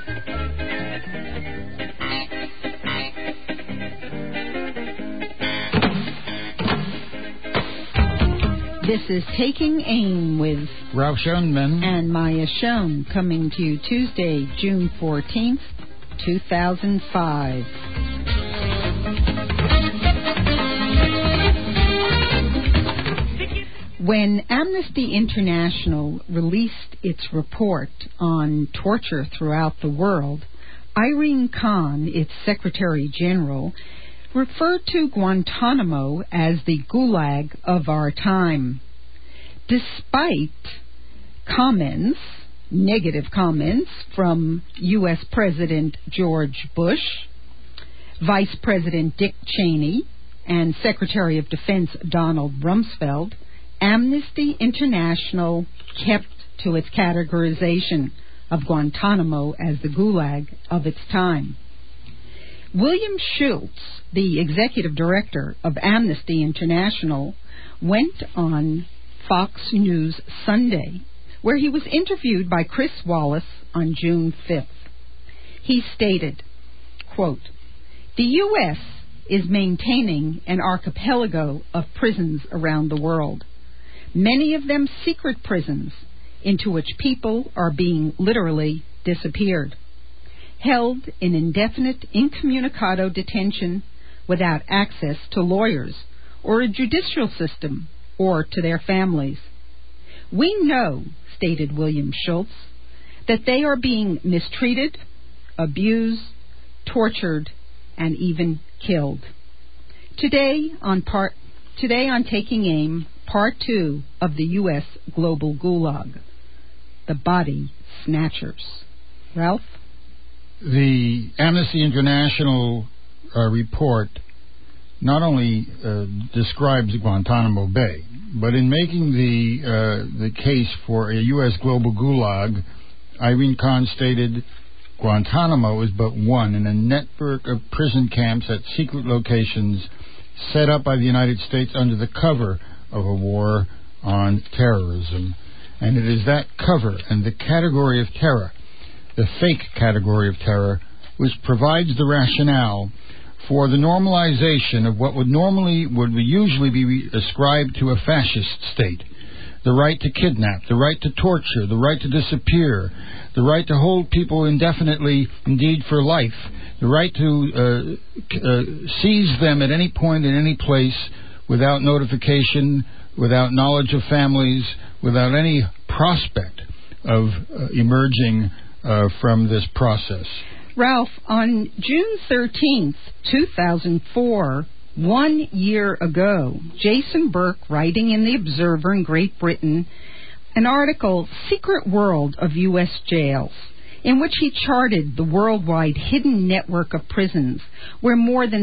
This is Taking Aim with Ralph Schoenman and Maya Schoen, coming to you Tuesday, June 14th, 2005. When Amnesty International released its report on torture throughout the world, Irene Khan, its Secretary General, referred to Guantanamo as the gulag of our time. Despite negative comments from U.S. President George Bush, Vice President Dick Cheney, and Secretary of Defense Donald Rumsfeld, Amnesty International kept to its categorization of Guantanamo as the gulag of its time. William Schultz, the executive director of Amnesty International, went on Fox News Sunday, where he was interviewed by Chris Wallace on June 5th. He stated, quote, "The U.S. is maintaining an archipelago of prisons around the world, many of them secret prisons into which people are being literally disappeared, held in indefinite incommunicado detention without access to lawyers or a judicial system or to their families. We know," stated William Schultz, "that they are being mistreated, abused, tortured, and even killed." Today on Taking Aim, Part 2 of the U.S. Global Gulag, the Body Snatchers. Ralph? The Amnesty International report not only describes Guantanamo Bay, but in making the case for a U.S. global gulag, Irene Khan stated, "Guantanamo is but one in a network of prison camps at secret locations set up by the United States under the cover of a war on terrorism. And it is that cover and the category of terror, the fake category of terror, which provides the rationale for the normalization of what would usually be ascribed to a fascist state. The right to kidnap, the right to torture, the right to disappear, the right to hold people indefinitely, indeed for life, the right to seize them at any point in any place without notification, without knowledge of families, without any prospect of emerging from this process." Ralph, on June 13th, 2004, 1 year ago, Jason Burke, writing in The Observer in Great Britain, an article, "Secret World of U.S. Jails," in which he charted the worldwide hidden network of prisons where more than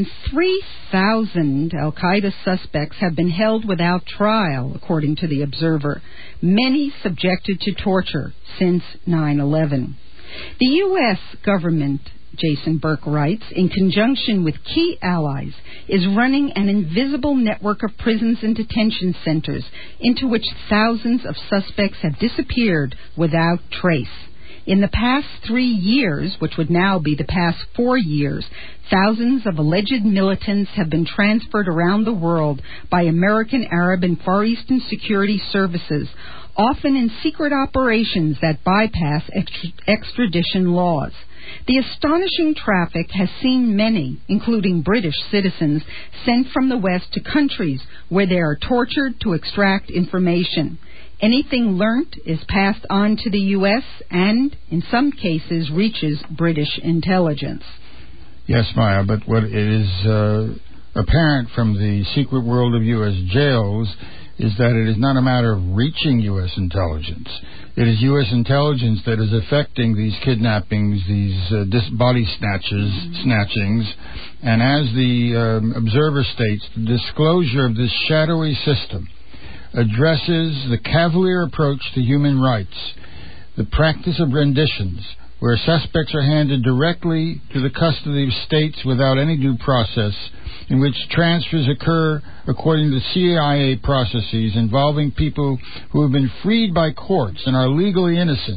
3,000 al-Qaeda suspects have been held without trial, according to The Observer, many subjected to torture since 9/11. The U.S. government, Jason Burke writes, in conjunction with key allies, is running an invisible network of prisons and detention centers into which thousands of suspects have disappeared without trace. In the past 3 years, which would now be the past 4 years, thousands of alleged militants have been transferred around the world by American, Arab, and Far Eastern security services, often in secret operations that bypass extradition laws. The astonishing traffic has seen many, including British citizens, sent from the West to countries where they are tortured to extract information. Anything learnt is passed on to the U.S. and, in some cases, reaches British intelligence. Yes, Maya, but what is apparent from the secret world of U.S. jails is that it is not a matter of reaching U.S. intelligence. It is U.S. intelligence that is affecting these kidnappings, these body snatchings, and as the Observer states, the disclosure of this shadowy system addresses the cavalier approach to human rights, the practice of renditions, where suspects are handed directly to the custody of states without any due process, in which transfers occur according to CIA processes involving people who have been freed by courts and are legally innocent,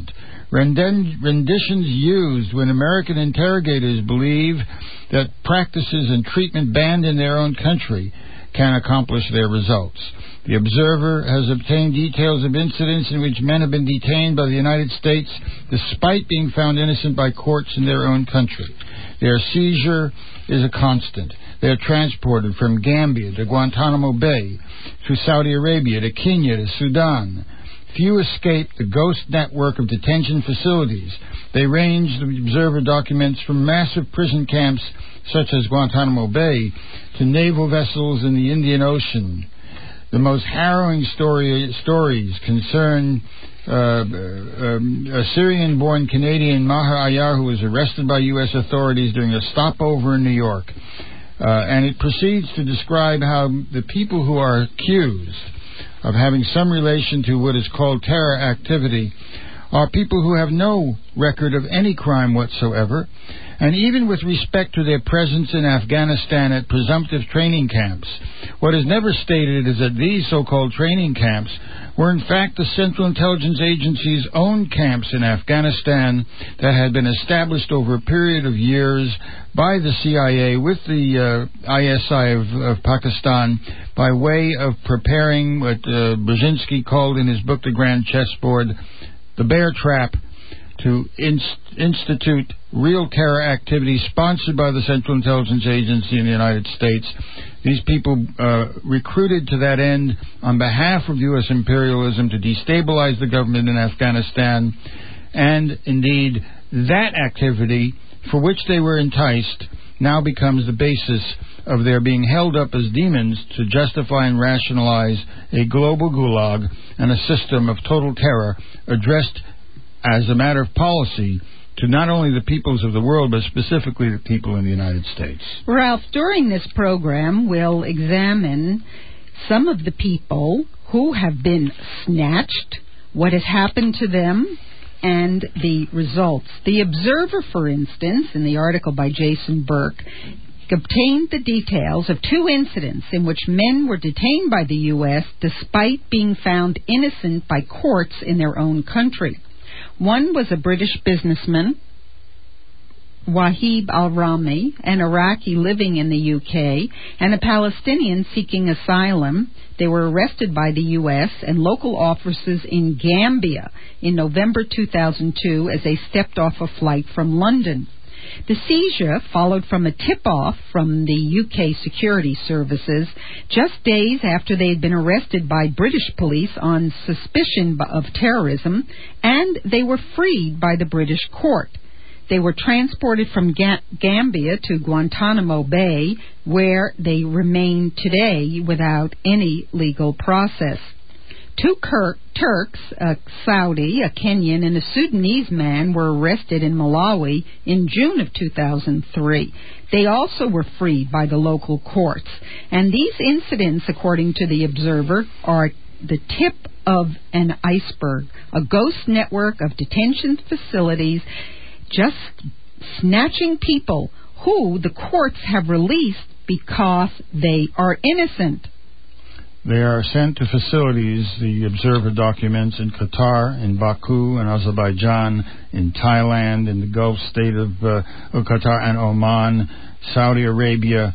Renditions used when American interrogators believe that practices and treatment banned in their own country can accomplish their results. The Observer has obtained details of incidents in which men have been detained by the United States despite being found innocent by courts in their own country. Their seizure is a constant. They are transported from Gambia to Guantanamo Bay, to Saudi Arabia, to Kenya, to Sudan. Few escape the ghost network of detention facilities. They range, the Observer documents, from massive prison camps such as Guantanamo Bay to naval vessels in the Indian Ocean. The most harrowing stories concern a Syrian-born Canadian, Maher Ayyar, who was arrested by U.S. authorities during a stopover in New York. And it proceeds to describe how the people who are accused of having some relation to what is called terror activity are people who have no record of any crime whatsoever, and even with respect to their presence in Afghanistan at presumptive training camps. What is never stated is that these so-called training camps were in fact the Central Intelligence Agency's own camps in Afghanistan that had been established over a period of years by the CIA with the ISI of Pakistan by way of preparing what Brzezinski called in his book The Grand Chessboard, the bear trap, to institute real terror activity sponsored by the Central Intelligence Agency in the United States. These people recruited to that end on behalf of U.S. imperialism to destabilize the government in Afghanistan, and indeed that activity for which they were enticed now becomes the basis of their being held up as demons to justify and rationalize a global gulag and a system of total terror addressed as a matter of policy to not only the peoples of the world, but specifically the people in the United States. Ralph, during this program, we'll examine some of the people who have been snatched, what has happened to them, and the results. The Observer, for instance, in the article by Jason Burke, obtained the details of 2 incidents in which men were detained by the U.S. despite being found innocent by courts in their own country. One was a British businessman, Wahib al-Rami, an Iraqi living in the UK, and a Palestinian seeking asylum. They were arrested by the U.S. and local officers in Gambia in November 2002 as they stepped off a flight from London. The seizure followed from a tip-off from the UK security services just days after they had been arrested by British police on suspicion of terrorism, and they were freed by the British court. They were transported from Gambia to Guantanamo Bay, where they remain today without any legal process. 2 Turks, a Saudi, a Kenyan, and a Sudanese man were arrested in Malawi in June of 2003. They also were freed by the local courts. And these incidents, according to the Observer, are the tip of an iceberg, a ghost network of detention facilities just snatching people who the courts have released because they are innocent. They are sent to facilities, the Observer documents, in Qatar, in Baku, in Azerbaijan, in Thailand, in the Gulf state of Qatar and Oman, Saudi Arabia,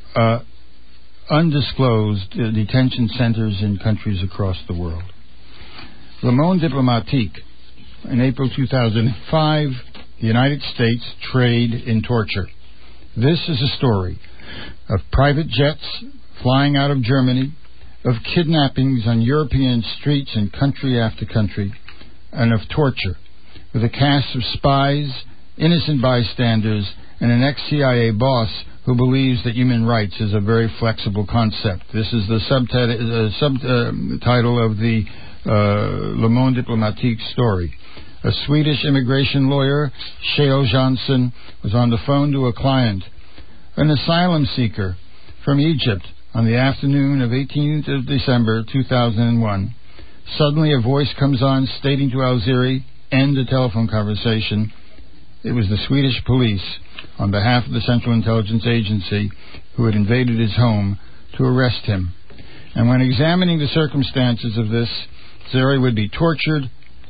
undisclosed detention centers in countries across the world. Le Monde Diplomatique, in April 2005, the United States trade in torture. This is a story of private jets flying out of Germany, of kidnappings on European streets in country after country, and of torture, with a cast of spies, innocent bystanders, and an ex-CIA boss who believes that human rights is a very flexible concept. This is the subtitle of the Le Monde Diplomatique story. A Swedish immigration lawyer, Sheo Johnson, was on the phone to a client, an asylum seeker from Egypt, on the afternoon of 18th of December 2001. Suddenly a voice comes on stating to Al-Ziri, end the telephone conversation. It was the Swedish police, on behalf of the Central Intelligence Agency, who had invaded his home to arrest him. And when examining the circumstances of this, Ziri would be tortured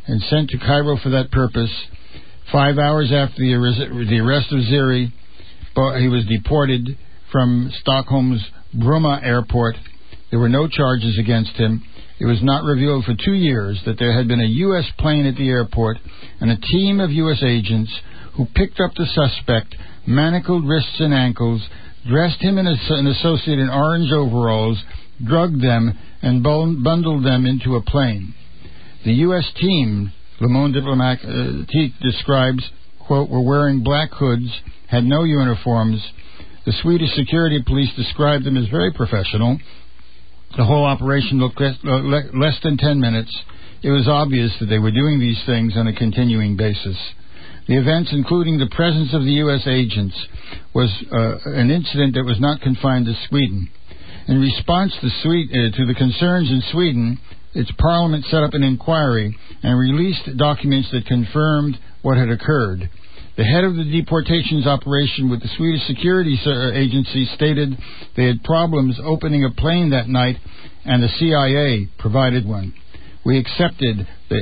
and sent to Cairo for that purpose. 5 hours after the arrest of Zeri, he was deported from Stockholm's Bromma airport. There were no charges against him. It was not revealed for 2 years that there had been a U.S. plane at the airport and a team of U.S. agents who picked up the suspect, manacled wrists and ankles, dressed him and an associate in orange overalls, drugged them, and bundled them into a plane. The U.S. team, Le Monde Diplomatique describes, quote, were wearing black hoods, had no uniforms. The Swedish security police described them as very professional. The whole operation took less than 10 minutes. It was obvious that they were doing these things on a continuing basis. The events, including the presence of the U.S. agents, was an incident that was not confined to Sweden. In response to the concerns in Sweden, its parliament set up an inquiry and released documents that confirmed what had occurred. The head of the deportations operation with the Swedish security agency stated they had problems opening a plane that night, and the CIA provided one. We accepted the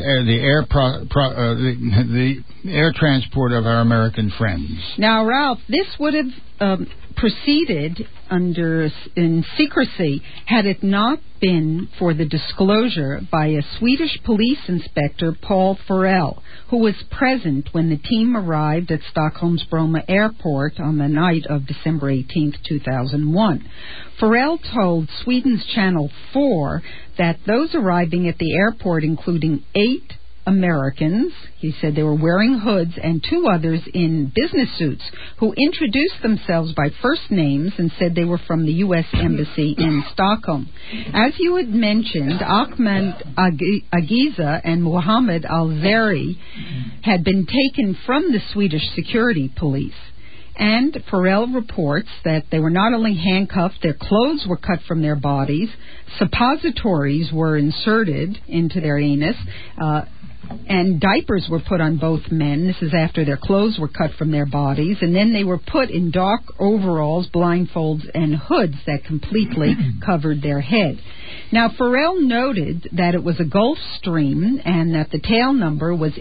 air transport of our American friends. Now, Ralph, this would have proceeded in secrecy had it not been for the disclosure by a Swedish police inspector, Paul Farrell, who was present when the team arrived at Stockholm's Bromma airport on the night of December 18, 2001. Farrell told Sweden's Channel 4 that those arriving at the airport, including 8 Americans, he said they were wearing hoods, and 2 others in business suits who introduced themselves by first names and said they were from the U.S. Embassy in Stockholm. As you had mentioned, Ahmed Agiza and Mohammed Al-Zari had been taken from the Swedish security police. And Farrell reports that they were not only handcuffed, their clothes were cut from their bodies, suppositories were inserted into their anus, and diapers were put on both men. This is after their clothes were cut from their bodies. And then they were put in dark overalls, blindfolds, and hoods that completely covered their head. Now, Farrell noted that it was a Gulfstream and that the tail number was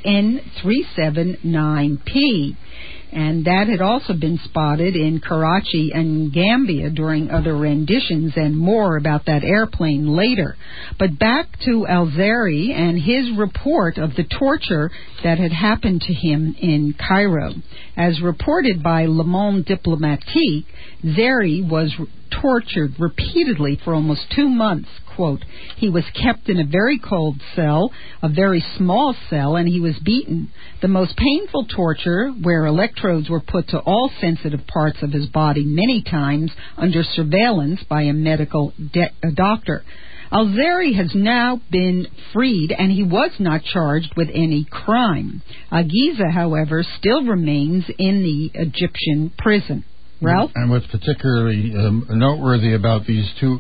N379P. And that had also been spotted in Karachi and Gambia during other renditions, and more about that airplane later. But back to Al-Zari and his report of the torture that had happened to him in Cairo. As reported by Le Monde Diplomatique, Zari was tortured repeatedly for almost 2 months. Quote, he was kept in a very cold cell, a very small cell, and he was beaten. The most painful torture, where electrodes were put to all sensitive parts of his body many times under surveillance by a medical doctor. Al-Zari has now been freed, and he was not charged with any crime. Agiza, however, still remains in the Egyptian prison. Ralph? And what's particularly noteworthy about these 2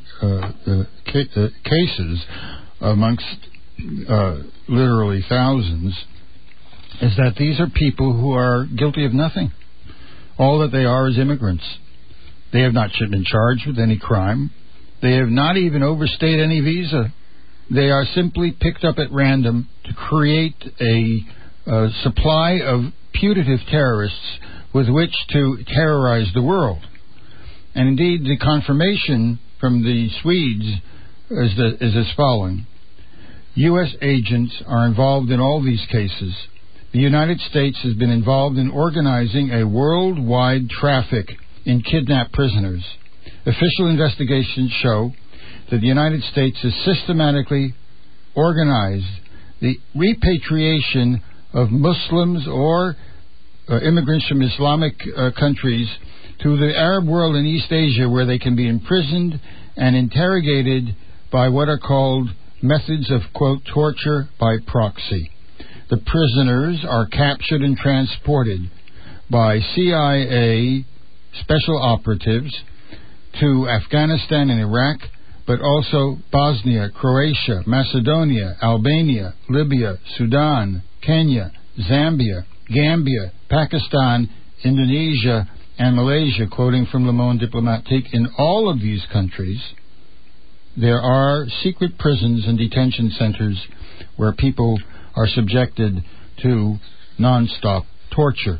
cases, amongst literally thousands, is that these are people who are guilty of nothing. All that they are is immigrants. They have not been charged with any crime. They have not even overstayed any visa. They are simply picked up at random to create a supply of putative terrorists with which to terrorize the world. And indeed, the confirmation from the Swedes is as following. U.S. agents are involved in all these cases. The United States has been involved in organizing a worldwide traffic in kidnapped prisoners. Official investigations show that the United States has systematically organized the repatriation of Muslims or immigrants from Islamic countries to the Arab world and East Asia, where they can be imprisoned and interrogated by what are called methods of, quote, torture by proxy. The prisoners are captured and transported by CIA special operatives to Afghanistan and Iraq, but also Bosnia, Croatia, Macedonia, Albania, Libya, Sudan, Kenya, Zambia, Gambia, Pakistan, Indonesia, and Malaysia, quoting from Le Monde Diplomatique. In all of these countries, there are secret prisons and detention centers where people are subjected to non-stop torture.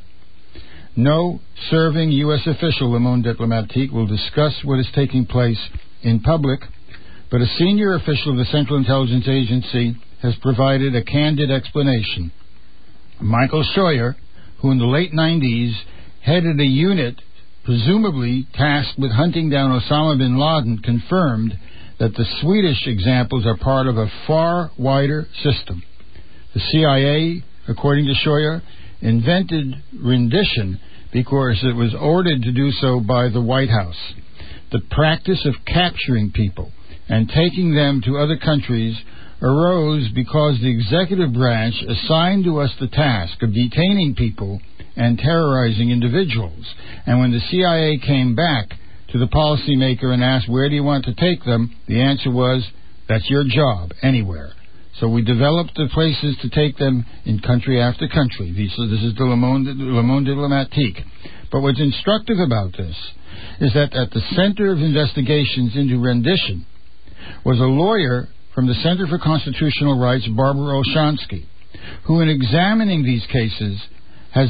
No serving U.S. official, Le Monde Diplomatique, will discuss what is taking place in public, but a senior official of the Central Intelligence Agency has provided a candid explanation. Michael Scheuer, who in the late 90s headed a unit presumably tasked with hunting down Osama bin Laden, confirmed that the Swedish examples are part of a far wider system. The CIA, according to Scheuer, invented rendition because it was ordered to do so by the White House. The practice of capturing people and taking them to other countries arose because the executive branch assigned to us the task of detaining people and terrorizing individuals. And when the CIA came back to the policymaker and asked, where do you want to take them? The answer was, that's your job, anywhere. So we developed the places to take them in country after country. This is the Le Monde Diplomatique. But what's instructive about this is that at the center of investigations into rendition was a lawyer from the Center for Constitutional Rights, Barbara Olshansky, who in examining these cases has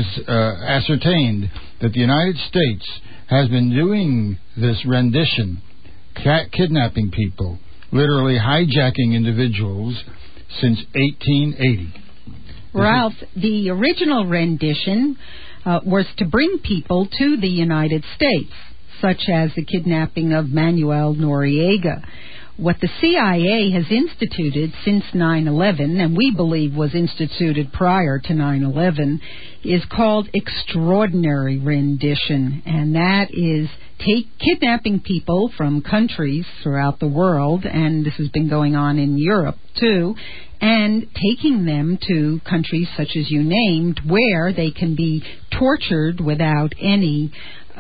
ascertained that the United States has been doing this rendition, kidnapping people, literally hijacking individuals, since 1880. Ralph, the original rendition was to bring people to the United States, such as the kidnapping of Manuel Noriega. What the CIA has instituted since 9/11, and we believe was instituted prior to 9/11, is called extraordinary rendition, and that is kidnapping people from countries throughout the world, and this has been going on in Europe too, and taking them to countries such as you named, where they can be tortured without any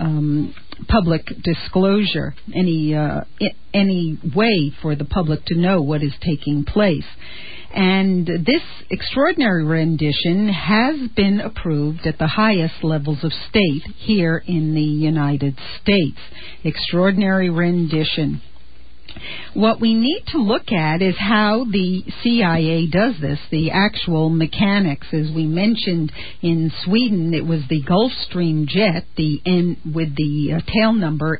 public disclosure, any way for the public to know what is taking place. And this extraordinary rendition has been approved at the highest levels of state here in the United States. Extraordinary rendition. What we need to look at is how the CIA does this, the actual mechanics. As we mentioned, in Sweden, it was the Gulfstream jet, with the tail number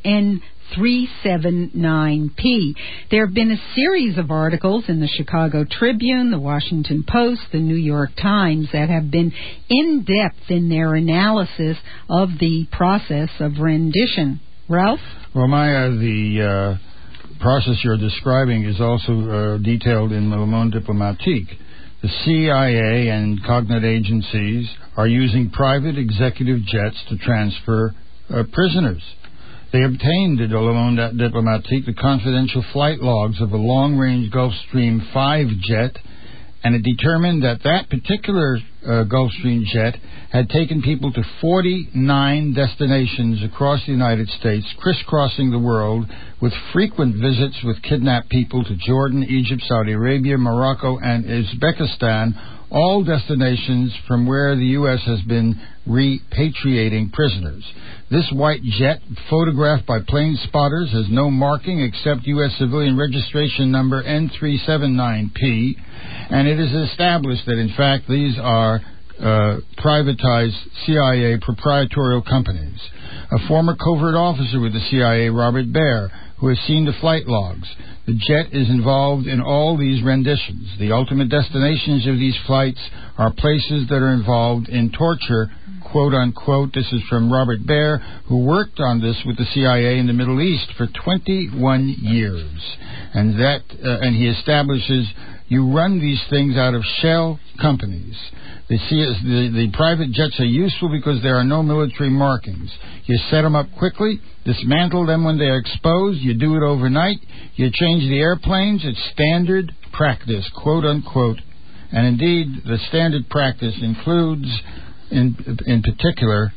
N379P. There have been a series of articles in the Chicago Tribune, the Washington Post, the New York Times that have been in-depth in their analysis of the process of rendition. Ralph? Well, Maya, the process you're describing is also detailed in Le Monde Diplomatique. The CIA and cognate agencies are using private executive jets to transfer prisoners. They obtained at Le Monde Diplomatique the confidential flight logs of a long-range Gulfstream 5 jet, and it determined that that particular Gulfstream jet had taken people to 49 destinations across the United States, crisscrossing the world, with frequent visits with kidnapped people to Jordan, Egypt, Saudi Arabia, Morocco, and Uzbekistan, all destinations from where the U.S. has been repatriating prisoners. This white jet, photographed by plane spotters, has no marking except U.S. civilian registration number N379P, and it is established that, in fact, these are privatized CIA proprietorial companies. A former covert officer with the CIA, Robert Baer, who has seen the flight logs. The jet is involved in all these renditions. The ultimate destinations of these flights are places that are involved in torture, quote unquote. This is from Robert Baer, who worked on this with the CIA in the Middle East for 21 years. And he establishes you run these things out of shell companies. The private jets are useful because there are no military markings. You set them up quickly, dismantle them when they are exposed, you do it overnight, you change the airplanes, it's standard practice, quote unquote. And indeed, the standard practice includes, in particular,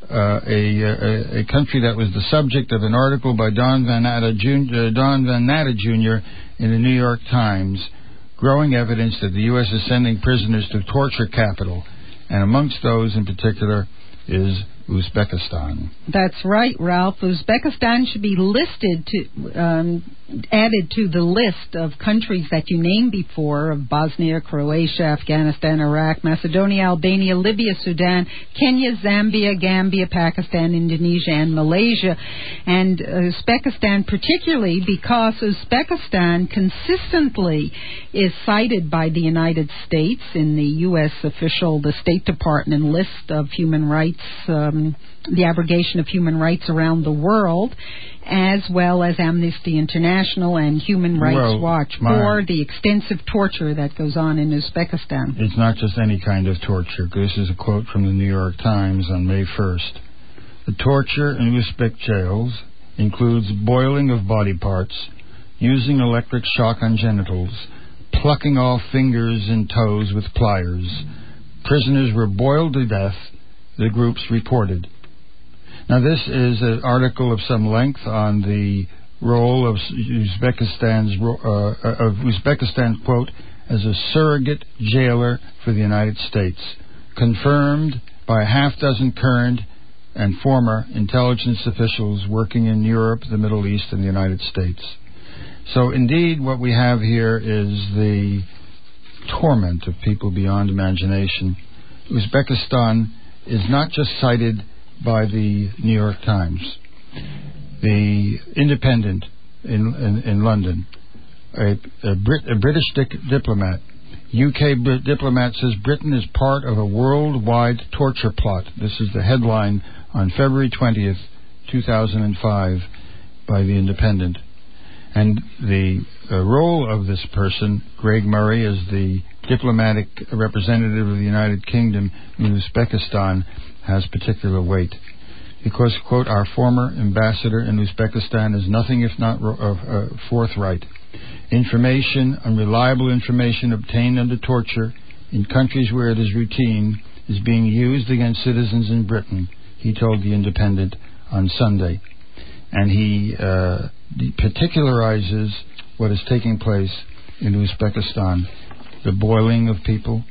a country that was the subject of an article by Don Van Natta Jr. in the New York Times, growing evidence that the U.S. is sending prisoners to torture capital, and amongst those in particular is Uzbekistan. That's right, Ralph. Uzbekistan should be listed added to the list of countries that you named before of Bosnia, Croatia, Afghanistan, Iraq, Macedonia, Albania, Libya, Sudan, Kenya, Zambia, Gambia, Pakistan, Indonesia, and Malaysia. And Uzbekistan particularly because Uzbekistan consistently is cited by the United States in the U.S. official, the State Department list of human rights, the abrogation of human rights around the world, as well as Amnesty International and Human Rights Watch for the extensive torture that goes on in Uzbekistan. It's not just any kind of torture. This is a quote from the New York Times on May 1st. The torture in Uzbek jails includes boiling of body parts, using electric shock on genitals, plucking off fingers and toes with pliers. Prisoners were boiled to death, the groups reported. Now, this is an article of some length on the role of Uzbekistan, quote, as a surrogate jailer for the United States, confirmed by a half-dozen current and former intelligence officials working in Europe, the Middle East, and the United States. So, indeed, what we have here is the torment of people beyond imagination. Uzbekistan is not just cited by the New York Times. The Independent in London, a British diplomat, UK diplomat, says Britain is part of a worldwide torture plot. This is the headline on February 20th, 2005 by the Independent. And the role of this person, Greg Murray, as the diplomatic representative of the United Kingdom in Uzbekistan, has particular weight. Because, quote, our former ambassador in Uzbekistan is nothing if not forthright. Information, unreliable information obtained under torture in countries where it is routine is being used against citizens in Britain, he told the Independent on Sunday. And he particularizes what is taking place in Uzbekistan. The boiling of people,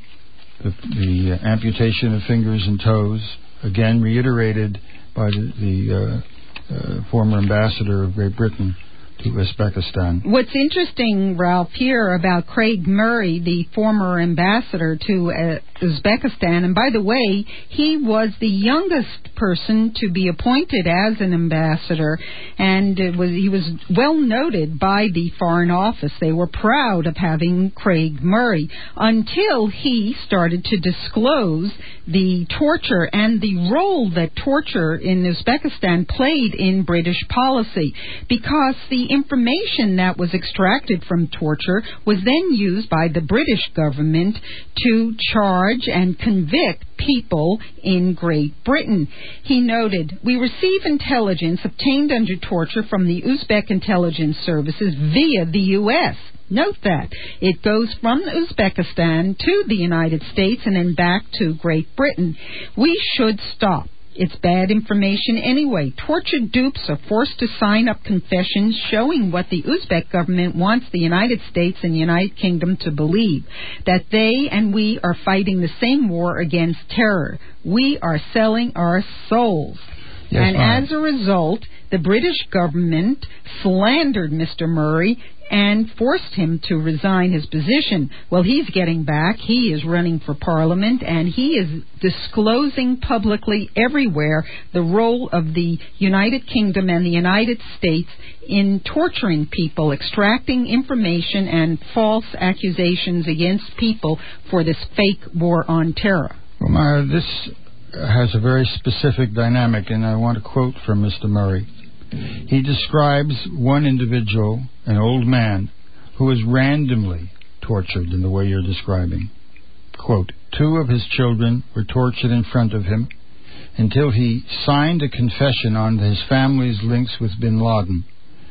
the amputation of fingers and toes, again reiterated by the former ambassador of Great Britain to Uzbekistan. What's interesting, Ralph, here about Craig Murray, the former ambassador to Uzbekistan, and by the way, he was the youngest person to be appointed as an ambassador, and he was well noted by the Foreign Office. They were proud of having Craig Murray until he started to disclose the torture and the role that torture in Uzbekistan played in British policy, because the information that was extracted from torture was then used by the British government to charge and convict people in Great Britain. He noted, we receive intelligence obtained under torture from the Uzbek intelligence services via the U.S. Note that. It goes from Uzbekistan to the United States and then back to Great Britain. We should stop. It's bad information anyway. Tortured dupes are forced to sign up confessions showing what the Uzbek government wants the United States and United Kingdom to believe, that they and we are fighting the same war against terror. We are selling our souls. Yes, and as a result, the British government slandered Mr. Murray and forced him to resign his position. Well, he's getting back. He is running for Parliament, and he is disclosing publicly everywhere the role of the United Kingdom and the United States in torturing people, extracting information and false accusations against people for this fake war on terror. Well, Mara, this has a very specific dynamic, and I want to quote from Mr. Murray. He describes one individual, an old man, who was randomly tortured in the way you're describing. Quote, 2 of his children were tortured in front of him until he signed a confession on his family's links with bin Laden.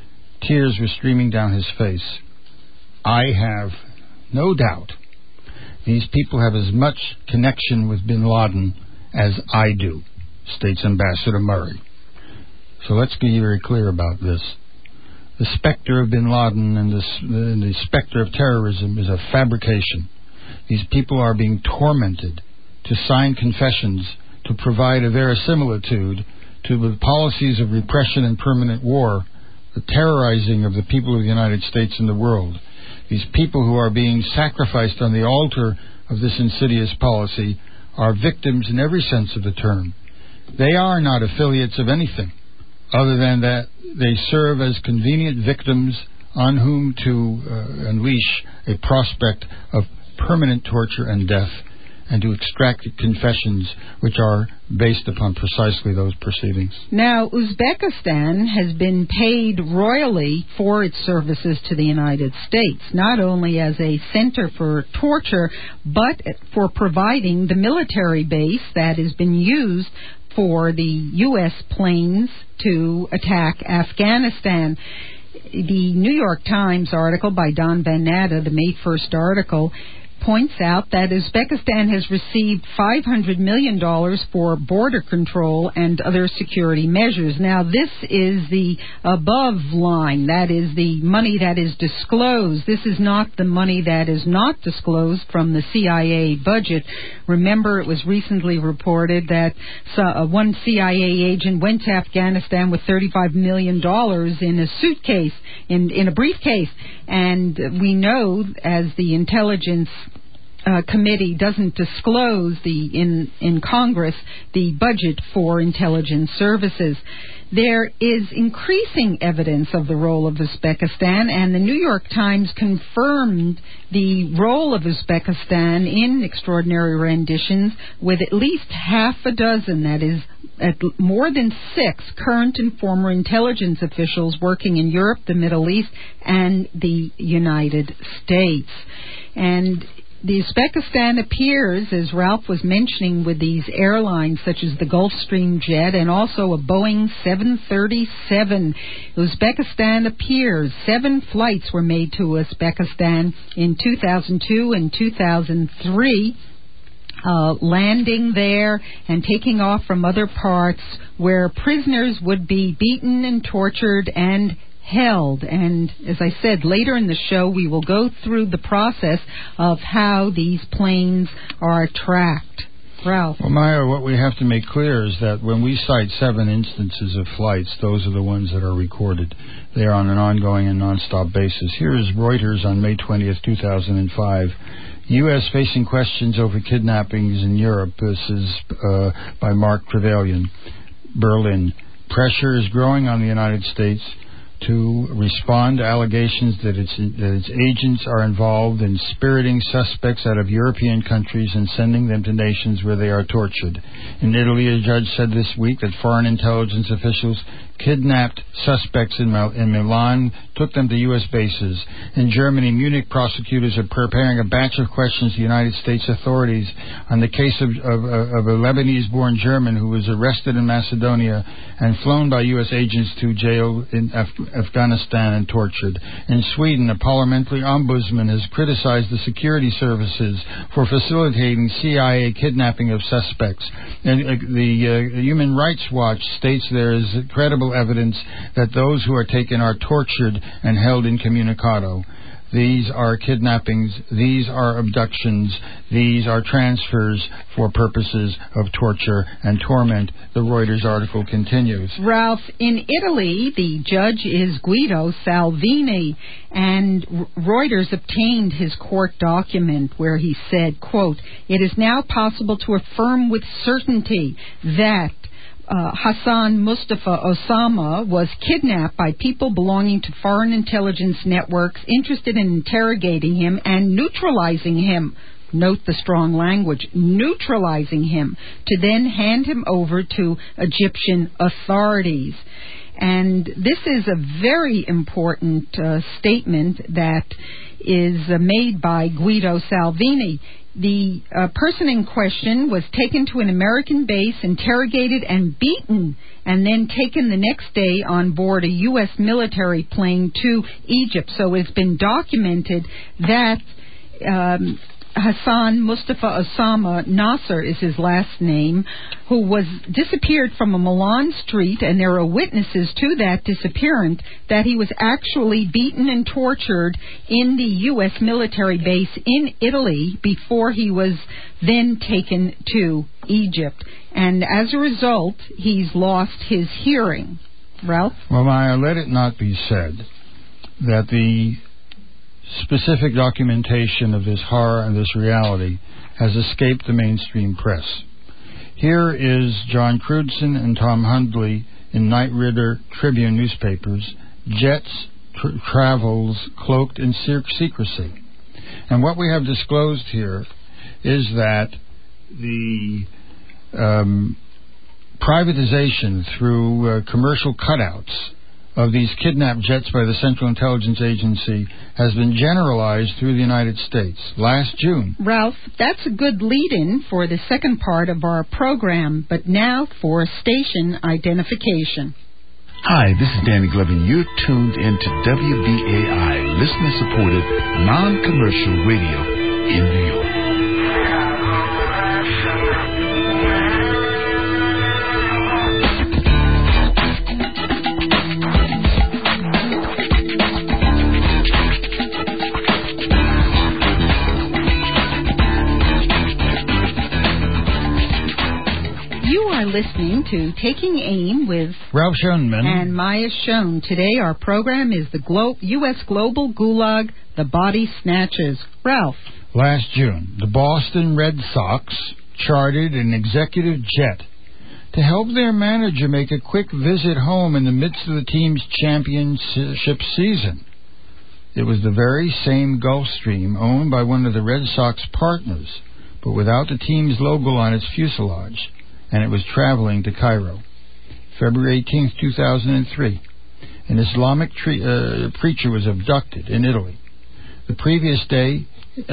Tears were streaming down his face. I have no doubt these people have as much connection with bin Laden as I do, states Ambassador Murray. So let's be very clear about this. The specter of bin Laden and the specter of terrorism is a fabrication. These people are being tormented to sign confessions to provide a verisimilitude to the policies of repression and permanent war the terrorizing of the people of the United States and the world. These people who are being sacrificed on the altar of this insidious policy are victims in every sense of the term. They are not affiliates of anything other than that they serve as convenient victims on whom to unleash a prospect of permanent torture and death, and to extract confessions which are based upon precisely those proceedings. Now, Uzbekistan has been paid royally for its services to the United States, not only as a center for torture, but for providing the military base that has been used for the U.S. planes to attack Afghanistan. The New York Times article by Don Van Natta, the May 1st article, points out that Uzbekistan has received $500 million for border control and other security measures. Now, this is the above line. That is the money that is disclosed. This is not the money that is not disclosed from the CIA budget. Remember, it was recently reported that one CIA agent went to Afghanistan with $35 million in a suitcase, in a briefcase. And we know, as the intelligence committee doesn't disclose in Congress the budget for intelligence services. There is increasing evidence of the role of Uzbekistan, and the New York Times confirmed the role of Uzbekistan in extraordinary renditions with at least half a dozen, that is, at more than 6 current and former intelligence officials working in Europe, the Middle East, and the United States. And the Uzbekistan appears, as Ralph was mentioning, with these airlines such as the Gulfstream jet and also a Boeing 737. Uzbekistan appears. 7 flights were made to Uzbekistan in 2002 and 2003. Landing there and taking off from other parts where prisoners would be beaten and tortured and held. And as I said, later in the show we will go through the process of how these planes are tracked. Ralph. Well, Maya, what we have to make clear is that when we cite 7 instances of flights, those are the ones that are recorded. They are on an ongoing and nonstop basis. Here is Reuters on May 20th, 2005. U.S. facing questions over kidnappings in Europe. This is by Mark Trevelyan. Berlin. Pressure is growing on the United States to respond to allegations that its agents are involved in spiriting suspects out of European countries and sending them to nations where they are tortured. In Italy, a judge said this week that foreign intelligence officials kidnapped suspects in Milan, took them to U.S. bases. In Germany, Munich prosecutors are preparing a batch of questions to United States authorities on the case of a Lebanese-born German who was arrested in Macedonia and flown by U.S. agents to jail in Afghanistan and tortured. In Sweden, a parliamentary ombudsman has criticized the security services for facilitating CIA kidnapping of suspects. And the Human Rights Watch states there is credible evidence that those who are taken are tortured and held incommunicado. These are kidnappings, these are abductions, these are transfers for purposes of torture and torment. The Reuters article continues. Ralph, in Italy, the judge is Guido Salvini, and Reuters obtained his court document where he said, quote, "It is now possible to affirm with certainty that Hassan Mustafa Osama was kidnapped by people belonging to foreign intelligence networks interested in interrogating him and neutralizing him." Note the strong language, neutralizing him, to then hand him over to Egyptian authorities. And this is a very important statement that is made by Guido Salvini. The person in question was taken to an American base, interrogated and beaten, and then taken the next day on board a U.S. military plane to Egypt. So it's been documented that Hassan Mustafa Osama, Nasser is his last name, who was disappeared from a Milan street, and there are witnesses to that disappearance, that he was actually beaten and tortured in the U.S. military base in Italy before he was then taken to Egypt. And as a result, he's lost his hearing. Ralph? Well, Maya, let it not be said that the specific documentation of this horror and this reality has escaped the mainstream press. Here is John Crudson and Tom Hundley in Knight Ridder Tribune newspapers, Jets travels cloaked in secrecy. And what we have disclosed here is that the privatization through commercial cutouts of these kidnapped jets by the Central Intelligence Agency has been generalized through the United States. Last June. Ralph, that's a good lead-in for the second part of our program, but now for station identification. Hi, this is Danny Glover. You're tuned into WBAI, listener-supported, non-commercial radio in New York. Listening to Taking Aim with Ralph Schoenman and Maya Schoen. Today our program is the U.S. Global Gulag, the Body Snatchers. Ralph. Last June, the Boston Red Sox chartered an executive jet to help their manager make a quick visit home in the midst of the team's championship season. It was the very same Gulfstream owned by one of the Red Sox partners, but without the team's logo on its fuselage, and it was traveling to Cairo. February 18th, 2003, an Islamic preacher was abducted in Italy. The previous day,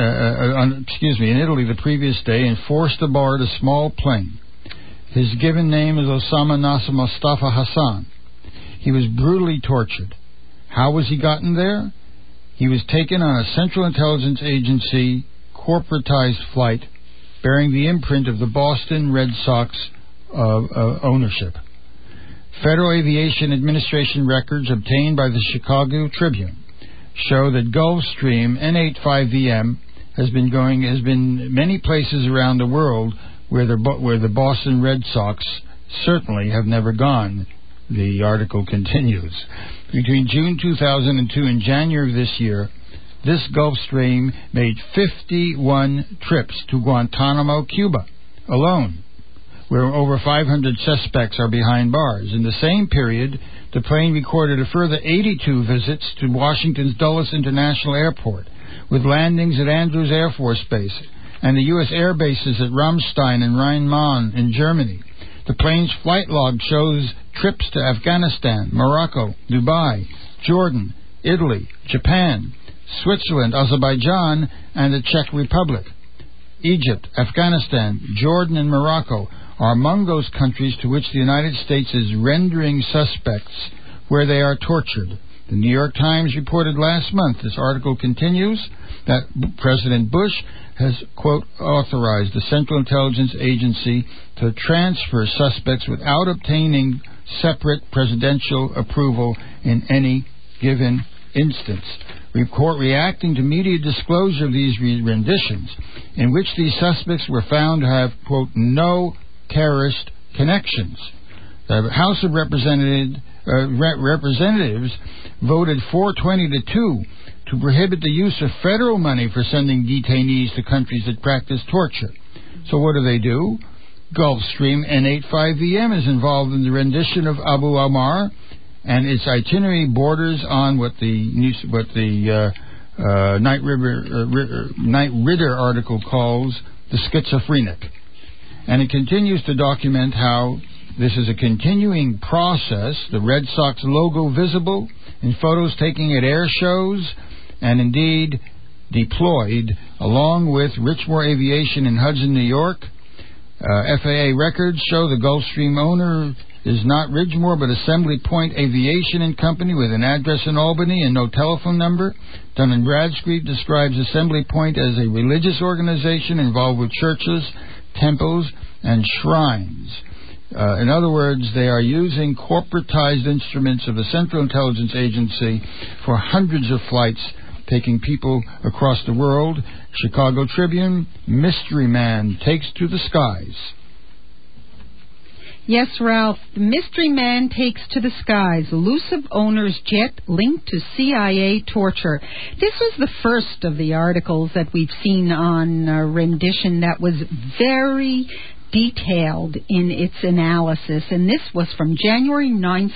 and forced aboard a small plane. His given name is Osama Nasser Mustafa Hassan. He was brutally tortured. How was he gotten there? He was taken on a Central Intelligence Agency corporatized flight bearing the imprint of the Boston Red Sox ownership. Federal Aviation Administration records obtained by the Chicago Tribune show that Gulfstream N85VM has been many places around the world where the Boston Red Sox certainly have never gone. The article continues. Between June 2002 and January of this year, this Gulfstream made 51 trips to Guantanamo, Cuba, alone, where over 500 suspects are behind bars. In the same period, the plane recorded a further 82 visits to Washington's Dulles International Airport, with landings at Andrews Air Force Base and the U.S. air bases at Ramstein and Rhein-Main in Germany. The plane's flight log shows trips to Afghanistan, Morocco, Dubai, Jordan, Italy, Japan, Switzerland, Azerbaijan, and the Czech Republic. Egypt, Afghanistan, Jordan, and Morocco are among those countries to which the United States is rendering suspects where they are tortured. The New York Times reported last month, this article continues, that President Bush has, quote, authorized the Central Intelligence Agency to transfer suspects without obtaining separate presidential approval in any given instance. Reacting to media disclosure of these renditions, in which these suspects were found to have, quote, no terrorist connections. The House of Representatives voted 420-2 to prohibit the use of federal money for sending detainees to countries that practice torture. So what do? Gulfstream N85VM is involved in the rendition of Abu Ammar, and its itinerary borders on what the Knight Ridder article calls the schizophrenic. And it continues to document how this is a continuing process, the Red Sox logo visible in photos taken at air shows, and indeed deployed along with Richmore Aviation in Hudson, New York. FAA records show the Gulfstream owner is not Ridgemore, but Assembly Point Aviation and Company with an address in Albany and no telephone number. Dun & Bradstreet describes Assembly Point as a religious organization involved with churches, temples, and shrines. In other words, they are using corporatized instruments of the Central Intelligence Agency for hundreds of flights taking people across the world. Chicago Tribune, mystery man takes to the skies. Yes, Ralph. The mystery man takes to the skies. Elusive owner's jet linked to CIA torture. This was the first of the articles that we've seen on Rendition that was very detailed in its analysis, and this was from January 9th,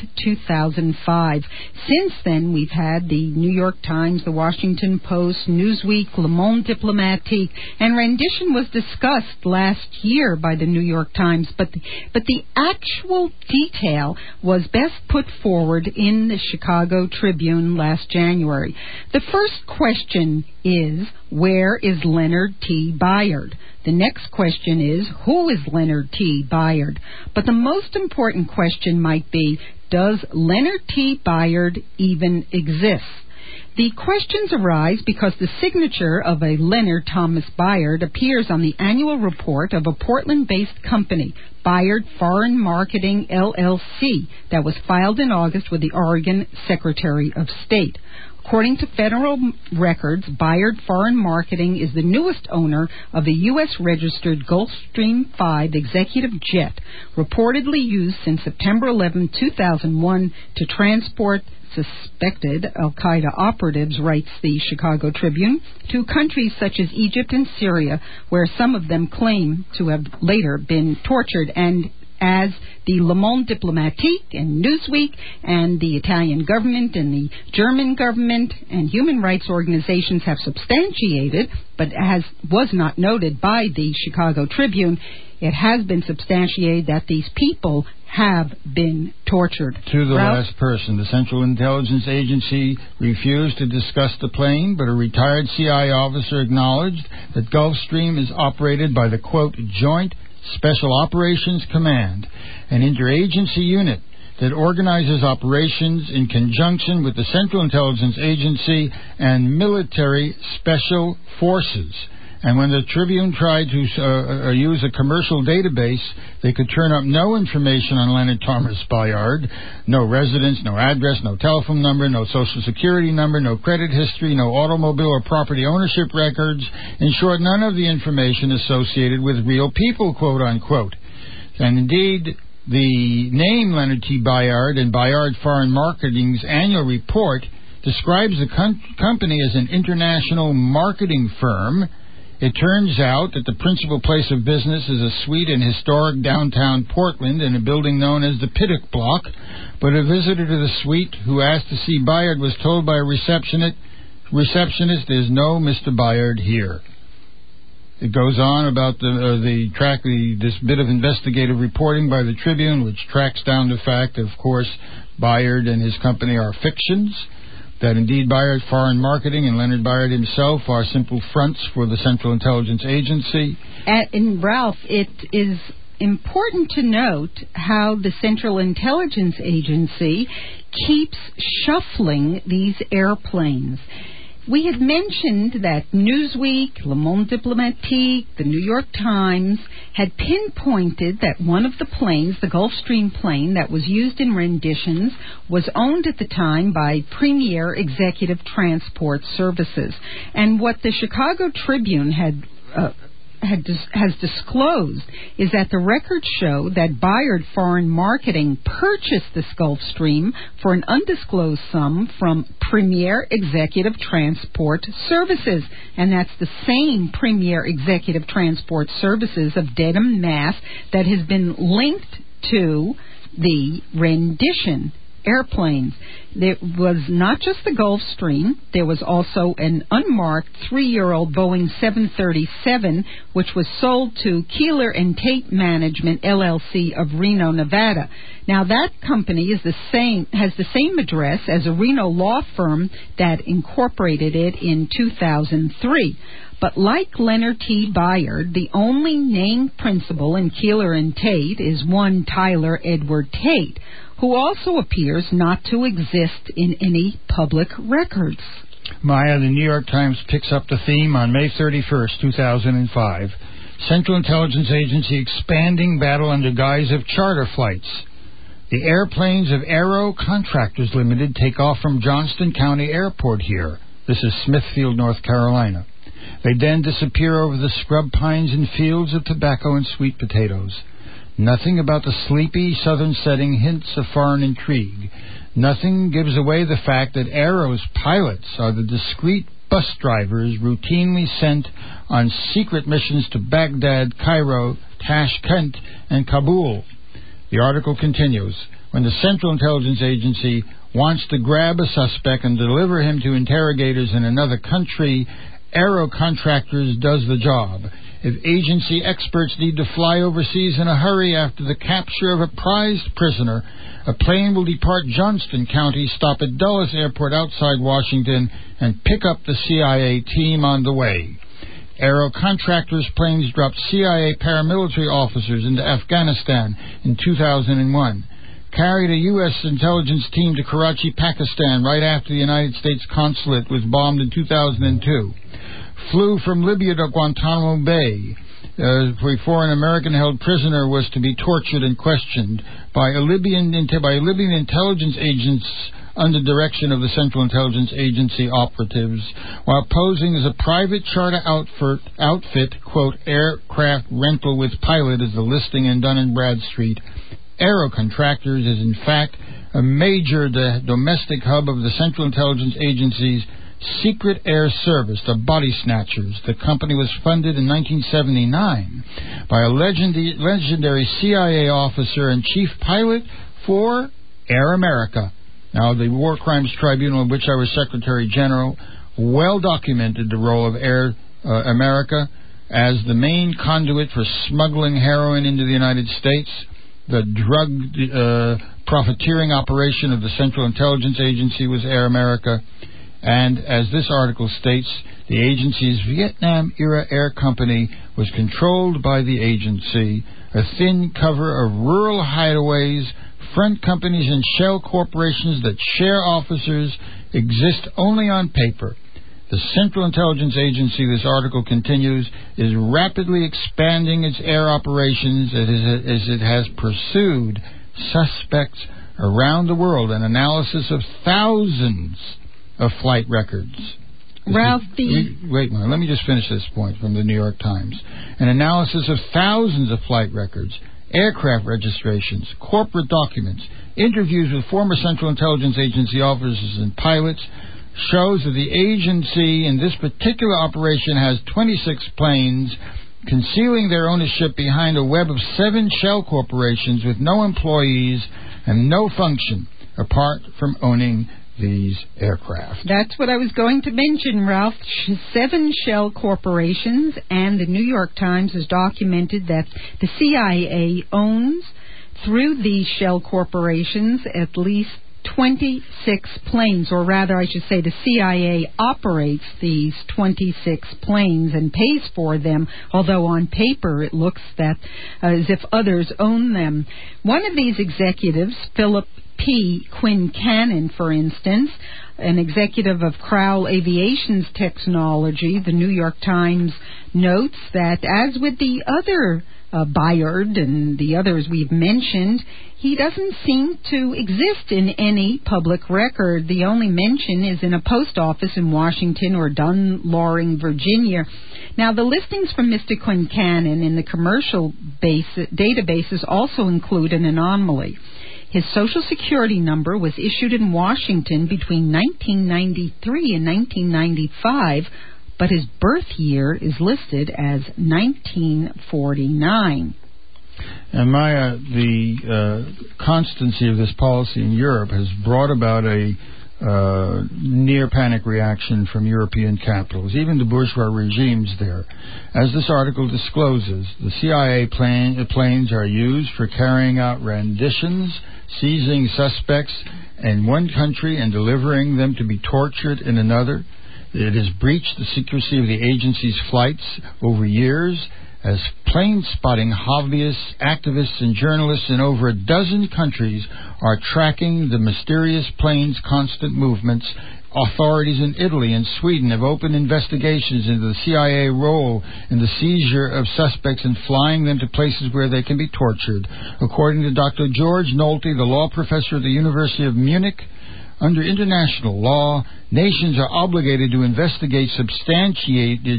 2005. Since then, we've had the New York Times, the Washington Post, Newsweek, Le Monde Diplomatique, and Rendition was discussed last year by the New York Times, but the actual detail was best put forward in the Chicago Tribune last January. The first question is, where is Leonard T. Byard? The next question is, who is Leonard T. Byard? But the most important question might be, does Leonard T. Byard even exist? The questions arise because the signature of a Leonard Thomas Byard appears on the annual report of a Portland-based company, Byard Foreign Marketing, LLC, that was filed in August with the Oregon Secretary of State. According to federal records, Byard Foreign Marketing is the newest owner of a U.S.-registered Gulfstream 5 executive jet, reportedly used since September 11, 2001, to transport suspected al-Qaeda operatives, writes the Chicago Tribune, to countries such as Egypt and Syria, where some of them claim to have later been tortured. And as the Le Monde Diplomatique and Newsweek and the Italian government and the German government and human rights organizations have substantiated, but was not noted by the Chicago Tribune, it has been substantiated that these people have been tortured. To the last person, the Central Intelligence Agency refused to discuss the plane, but a retired CIA officer acknowledged that Gulfstream is operated by the, quote, Joint Special Operations Command, an interagency unit that organizes operations in conjunction with the Central Intelligence Agency and military special forces. And when the Tribune tried to use a commercial database, they could turn up no information on Leonard Thomas Byard, no residence, no address, no telephone number, no social security number, no credit history, no automobile or property ownership records. In short, none of the information associated with real people, quote unquote. And indeed, the name Leonard T. Byard and Byard Foreign Marketing's annual report describes the company as an international marketing firm. It turns out that the principal place of business is a suite in historic downtown Portland in a building known as the Pittock Block, but a visitor to the suite who asked to see Byard was told by a receptionist, there's no Mr. Byard here. It goes on about this bit of investigative reporting by the Tribune, which tracks down the fact that, of course, Byard and his company are fictions, that indeed Byard Foreign Marketing and Leonard Byard himself are simple fronts for the Central Intelligence Agency. And Ralph, it is important to note how the Central Intelligence Agency keeps shuffling these airplanes. We had mentioned that Newsweek, Le Monde Diplomatique, the New York Times had pinpointed that one of the planes, the Gulfstream plane that was used in renditions, was owned at the time by Premier Executive Transport Services. And what the Chicago Tribune has disclosed is that the records show that Byard Foreign Marketing purchased this Gulfstream for an undisclosed sum from Premier Executive Transport Services. And that's the same Premier Executive Transport Services of Dedham, Mass. that has been linked to the rendition airplanes. There was not just the Gulfstream, there was also an unmarked 3-year-old Boeing 737, which was sold to Keeler and Tate Management, LLC of Reno, Nevada. Now that company has the same address as a Reno law firm that incorporated it in 2003. But like Leonard T. Byard, the only named principal in Keeler and Tate is one Tyler Edward Tate, who also appears not to exist in any public records. Maya, the New York Times picks up the theme on May 31st, 2005. Central Intelligence Agency expanding battle under guise of charter flights. The airplanes of Aero Contractors Limited take off from Johnston County Airport here. This is Smithfield, North Carolina. They then disappear over the scrub pines and fields of tobacco and sweet potatoes. Nothing about the sleepy southern setting hints of foreign intrigue. Nothing gives away the fact that Aero's pilots are the discreet bus drivers routinely sent on secret missions to Baghdad, Cairo, Tashkent, and Kabul. The article continues. When the Central Intelligence Agency wants to grab a suspect and deliver him to interrogators in another country, Aero Contractors does the job. If agency experts need to fly overseas in a hurry after the capture of a prized prisoner, a plane will depart Johnston County, stop at Dulles Airport outside Washington, and pick up the CIA team on the way. Aero Contractors planes dropped CIA paramilitary officers into Afghanistan in 2001. Carried a U.S. intelligence team to Karachi, Pakistan, right after the United States consulate was bombed in 2002. Flew from Libya to Guantanamo Bay before an American-held prisoner was to be tortured and questioned by Libyan intelligence agents under direction of the Central Intelligence Agency operatives, while posing as a private charter outfit, quote, aircraft rental with pilot is the listing in Dun & Bradstreet. Aero Contractors is, in fact, a major domestic hub of the Central Intelligence Agency's Secret Air Service, the Body Snatchers. The company was funded in 1979 by a legendary CIA officer and chief pilot for Air America. Now, the War Crimes Tribunal, of which I was Secretary General, well documented the role of Air America as the main conduit for smuggling heroin into the United States. The drug profiteering operation of the Central Intelligence Agency was Air America. And as this article states, the agency's Vietnam-era air company was controlled by the agency, a thin cover of rural hideaways, front companies and shell corporations that share officers exist only on paper. The Central Intelligence Agency, this article continues, is rapidly expanding its air operations as it has pursued suspects around the world. An analysis of thousands of flight records. Ralph, wait a minute, let me just finish this point from the New York Times. An analysis of thousands of flight records, aircraft registrations, corporate documents, interviews with former Central Intelligence Agency officers and pilots shows that the agency in this particular operation has 26 planes concealing their ownership behind a web of 7 shell corporations with no employees and no function apart from owning these aircraft. That's what I was going to mention, Ralph. 7 shell corporations, and the New York Times has documented that the CIA owns, through these shell corporations, at least 26 planes, or rather I should say the CIA operates these 26 planes and pays for them, although on paper it looks that as if others own them. One of these executives, Philip P. Quincannon, for instance, an executive of Crowell Aviation's Technology, the New York Times notes that as with the other Bayard and the others we've mentioned, he doesn't seem to exist in any public record. The only mention is in a post office in Washington or Dunloring, Virginia. Now, the listings from Mr. Quincannon in the commercial databases also include an anomaly. His Social Security number was issued in Washington between 1993 and 1995, but his birth year is listed as 1949. And Maya, the constancy of this policy in Europe has brought about a near-panic reaction from European capitals, even the bourgeois regimes there. As this article discloses, the CIA planes are used for carrying out renditions, seizing suspects in one country and delivering them to be tortured in another. It has breached the secrecy of the agency's flights over years, as plane-spotting hobbyists, activists, and journalists in over a dozen countries are tracking the mysterious plane's constant movements. Authorities in Italy and Sweden have opened investigations into the CIA role in the seizure of suspects and flying them to places where they can be tortured. According to Dr. George Nolte, the law professor at the University of Munich, under international law, nations are obligated to investigate substantiated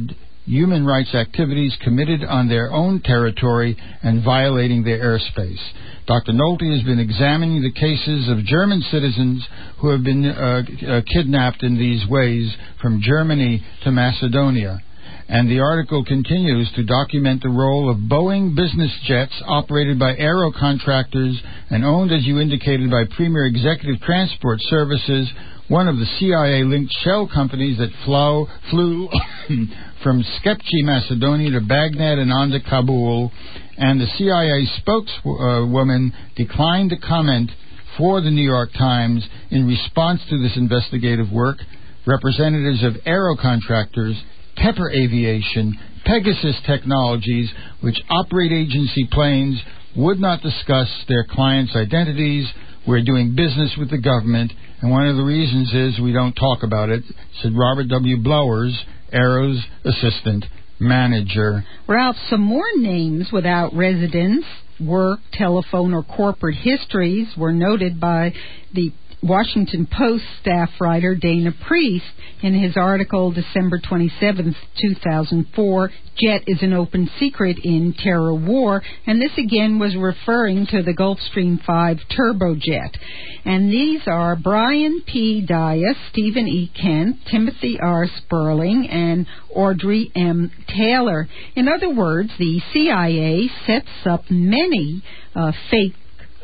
human rights activities committed on their own territory and violating their airspace. Dr. Nolte has been examining the cases of German citizens who have been kidnapped in these ways from Germany to Macedonia. And the article continues to document the role of Boeing business jets operated by aero contractors and owned, as you indicated, by Premier Executive Transport Services, one of the CIA-linked shell companies that flew from Skopje, Macedonia to Baghdad and on to Kabul. And the CIA spokeswoman declined to comment for the New York Times in response to this investigative work. Representatives of aero contractors, Pepper Aviation, Pegasus Technologies, which operate agency planes, would not discuss their clients' identities. We're doing business with the government, and one of the reasons is we don't talk about it, said Robert W. Blowers, Aero's assistant manager. Ralph, some more names without residence, work, telephone, or corporate histories were noted by the Washington Post staff writer Dana Priest in his article December 27, 2004, Jet is an Open Secret in Terror War, and this again was referring to the Gulfstream 5 turbojet. And these are Brian P. Dias, Stephen E. Kent, Timothy R. Sperling, and Audrey M. Taylor. In other words, the CIA sets up many fake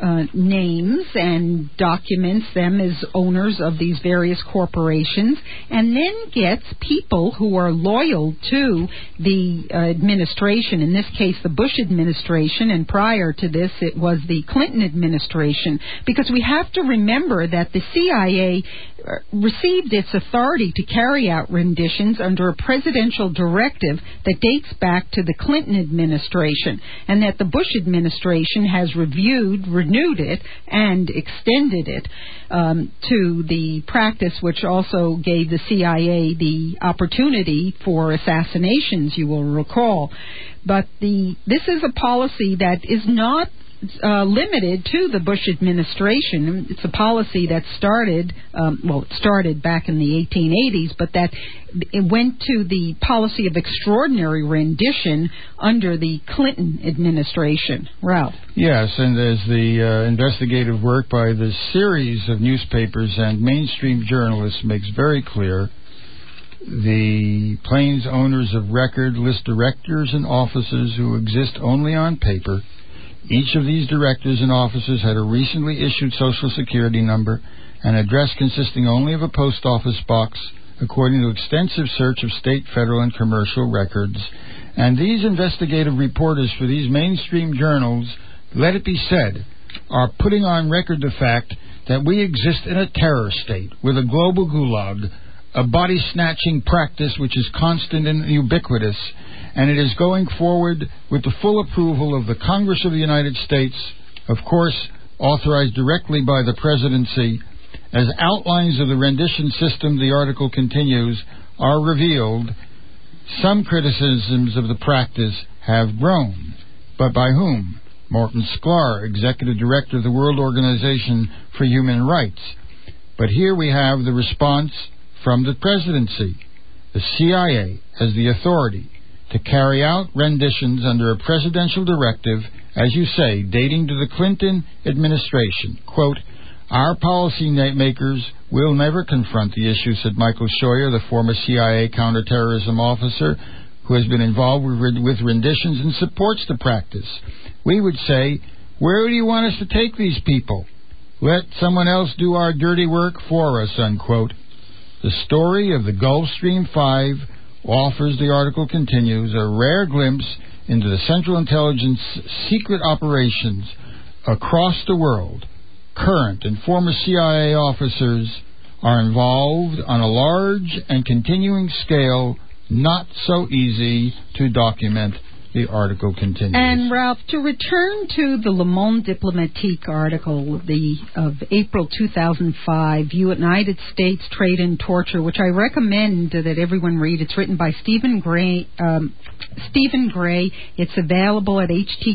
names and documents them as owners of these various corporations, and then gets people who are loyal to the administration, in this case the Bush administration, and prior to this it was the Clinton administration, because we have to remember that the CIA received its authority to carry out renditions under a presidential directive that dates back to the Clinton administration, and that the Bush administration has renewed it and extended it to the practice which also gave the CIA the opportunity for assassinations, you will recall. But this is a policy that is not limited to the Bush administration. It's a policy that started back in the 1880s, but that it went to the policy of extraordinary rendition under the Clinton administration. Ralph? Yes, and there's the investigative work by the series of newspapers and mainstream journalists makes very clear the plane's owners of record list directors and officers who exist only on paper. Each of these directors and officers had a recently issued Social Security number, an address consisting only of a post office box, according to extensive search of state, federal, and commercial records. And these investigative reporters for these mainstream journals, let it be said, are putting on record the fact that we exist in a terror state with a global gulag, a body-snatching practice which is constant and ubiquitous, and it is going forward with the full approval of the Congress of the United States, of course, authorized directly by the presidency. As outlines of the rendition system, the article continues, are revealed, some criticisms of the practice have grown. But by whom? Morton Sklar, Executive Director of the World Organization for Human Rights. But here we have the response from the presidency. The CIA has the authority to carry out renditions under a presidential directive, as you say, dating to the Clinton administration. Quote, our policymakers will never confront the issue, said Michael Scheuer, the former CIA counterterrorism officer who has been involved with renditions and supports the practice. We would say, where do you want us to take these people? Let someone else do our dirty work for us, unquote. The story of the Gulfstream 5 offers, the article continues, a rare glimpse into the Central Intelligence secret operations across the world. Current and former CIA officers are involved on a large and continuing scale, not so easy to document. The article continues. And, Ralph, to return to the Le Monde Diplomatique article of April 2005, United States Trade and Torture, which I recommend that everyone read. It's written by Stephen Gray. It's available at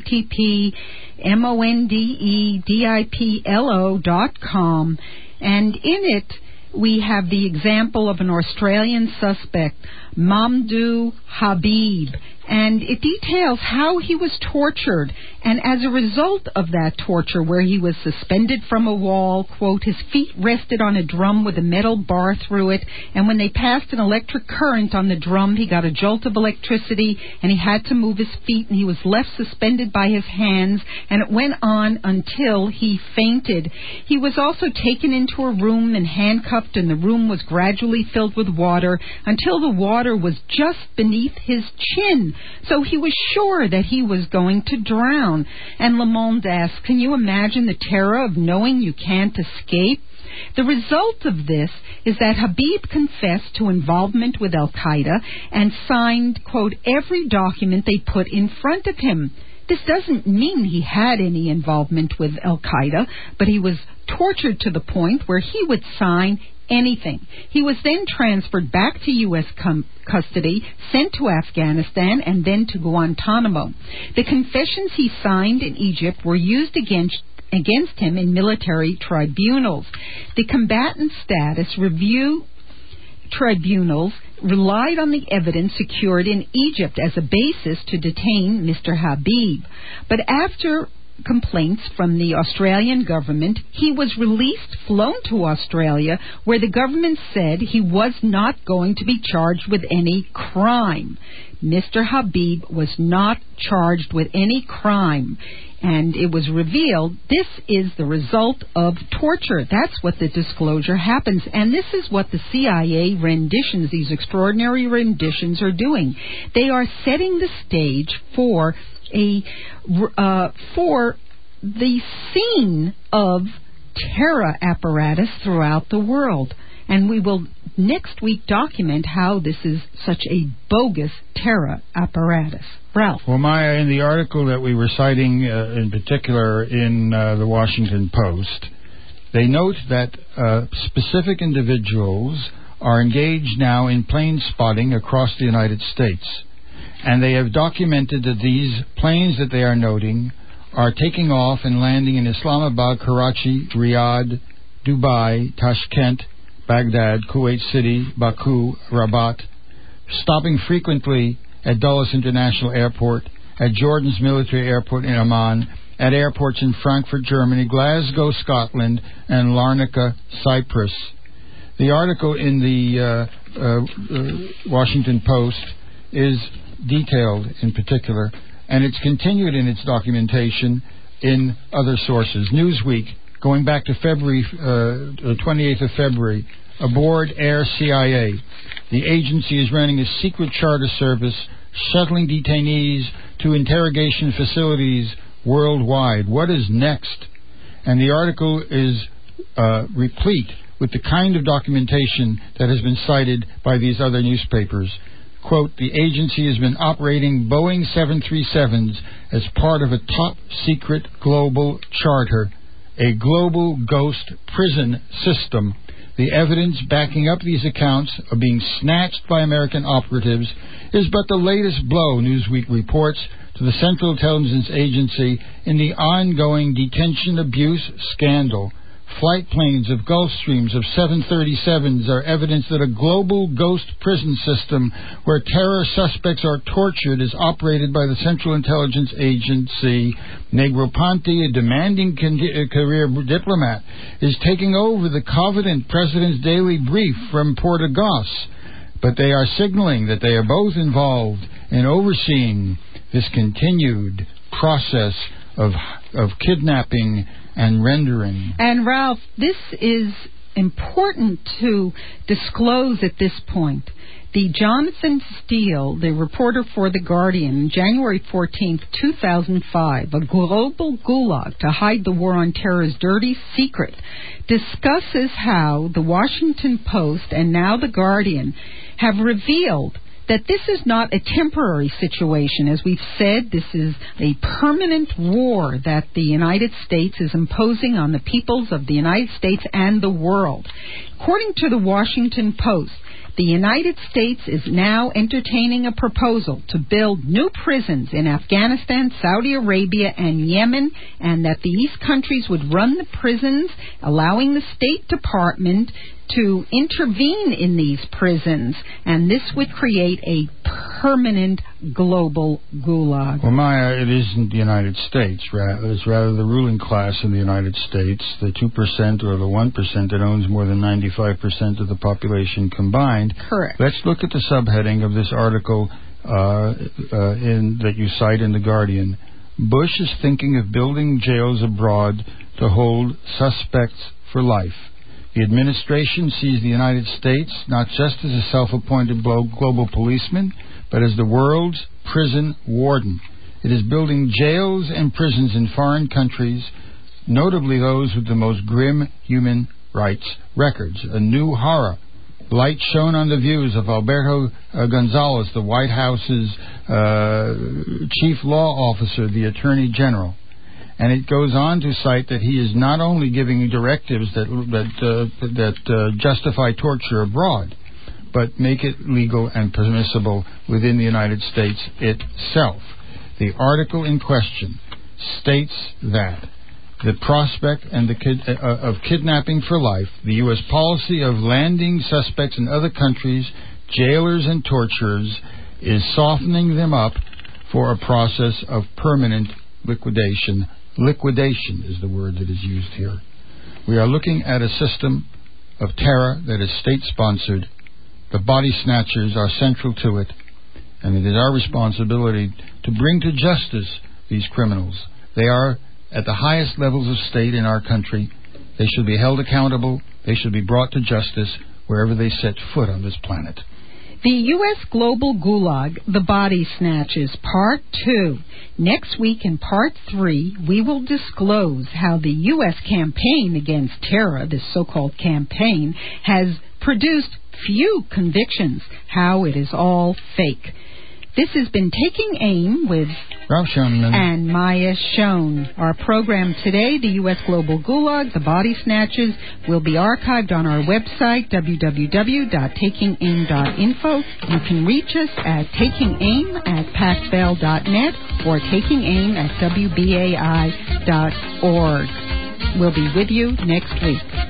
http://mondediplo.com. And in it, we have the example of an Australian suspect, Mamdouh Habib, and it details how he was tortured. And as a result of that torture, where he was suspended from a wall, quote, his feet rested on a drum with a metal bar through it, and when they passed an electric current on the drum, he got a jolt of electricity, and he had to move his feet, and he was left suspended by his hands, and it went on until he fainted. He was also taken into a room and handcuffed, and the room was gradually filled with water until the water was just beneath his chin. So he was sure that he was going to drown. And Le Monde asks, can you imagine the terror of knowing you can't escape? The result of this is that Habib confessed to involvement with Al-Qaeda and signed, quote, every document they put in front of him. This doesn't mean he had any involvement with Al-Qaeda, but he was tortured to the point where he would sign anything. He was then transferred back to U.S. custody, sent to Afghanistan, and then to Guantanamo. The confessions he signed in Egypt were used against him in military tribunals. The combatant status review tribunals relied on the evidence secured in Egypt as a basis to detain Mr. Habib. But after complaints from the Australian government, he was released, flown to Australia, where the government said he was not going to be charged with any crime. Mr. Habib was not charged with any crime. And it was revealed this is the result of torture. That's what the disclosure happens. And this is what the CIA renditions, these extraordinary renditions, are doing. They are setting the stage for the scene of terror apparatus throughout the world. And we will next week document how this is such a bogus terror apparatus. Ralph. Well, Maya, in the article that we were citing in particular in the Washington Post, they note that specific individuals are engaged now in plane spotting across the United States. And they have documented that these planes that they are noting are taking off and landing in Islamabad, Karachi, Riyadh, Dubai, Tashkent, Baghdad, Kuwait City, Baku, Rabat, stopping frequently at Dulles International Airport, at Jordan's military airport in Amman, at airports in Frankfurt, Germany, Glasgow, Scotland, and Larnaca, Cyprus. The article in the Washington Post is detailed in particular, and it's continued in its documentation in other sources. Newsweek, going back to February, 28th of February, aboard Air CIA. The agency is running a secret charter service shuttling detainees to interrogation facilities worldwide. What is next? And the article is replete with the kind of documentation that has been cited by these other newspapers. Quote, the agency has been operating Boeing 737s as part of a top-secret global charter, a global ghost prison system. The evidence backing up these accounts of being snatched by American operatives is but the latest blow, Newsweek reports, to the Central Intelligence Agency in the ongoing detention abuse scandal. Flight planes of Gulfstreams of 737s are evidence that a global ghost prison system where terror suspects are tortured is operated by the Central Intelligence Agency. Negroponte, a demanding career diplomat, is taking over the Covenant President's daily brief from Portagos. But they are signaling that they are both involved in overseeing this continued process of kidnapping and rendering. And Ralph, this is important to disclose at this point. The Jonathan Steele, the reporter for The Guardian, January 14th, 2005, a global gulag to hide the war on terror's dirty secret, discusses how the Washington Post and now The Guardian have revealed that this is not a temporary situation. As we've said, this is a permanent war that the United States is imposing on the peoples of the United States and the world. According to the Washington Post, the United States is now entertaining a proposal to build new prisons in Afghanistan, Saudi Arabia, and Yemen, and that these countries would run the prisons, allowing the State Department to intervene in these prisons, and this would create a permanent global gulag. Well, Maya, it isn't the United States. It's rather the ruling class in the United States, the 2% or the 1% that owns more than 95% of the population combined. Correct. Let's look at the subheading of this article that you cite in The Guardian. Bush is thinking of building jails abroad to hold suspects for life. The administration sees the United States not just as a self-appointed global policeman, but as the world's prison warden. It is building jails and prisons in foreign countries, notably those with the most grim human rights records. A new horror. Light shone on the views of Alberto Gonzales, the White House's chief law officer, the Attorney General. And it goes on to cite that he is not only giving directives that justify torture abroad, but make it legal and permissible within the United States itself. The article in question states that the prospect of kidnapping for life, the U.S. policy of landing suspects in other countries, jailers and torturers, is softening them up for a process of permanent liquidation. Liquidation is the word that is used here. We are looking at a system of terror that is state-sponsored. The body snatchers are central to it, and it is our responsibility to bring to justice these criminals. They are at the highest levels of state in our country. They should be held accountable. They should be brought to justice wherever they set foot on this planet. The U.S. Global Gulag, The Body Snatchers, Part 2. Next week in Part 3, we will disclose how the U.S. campaign against terror, this so-called campaign, has produced few convictions, how it is all fake. This has been Taking Aim with Ralph Schoenman and Maya Schoen. Our program today, the U.S. Global Gulag, The Body Snatchers, will be archived on our website, www.takingaim.info. You can reach us at takingaim@paxbell.net or takingaim@wbai.org. We'll be with you next week.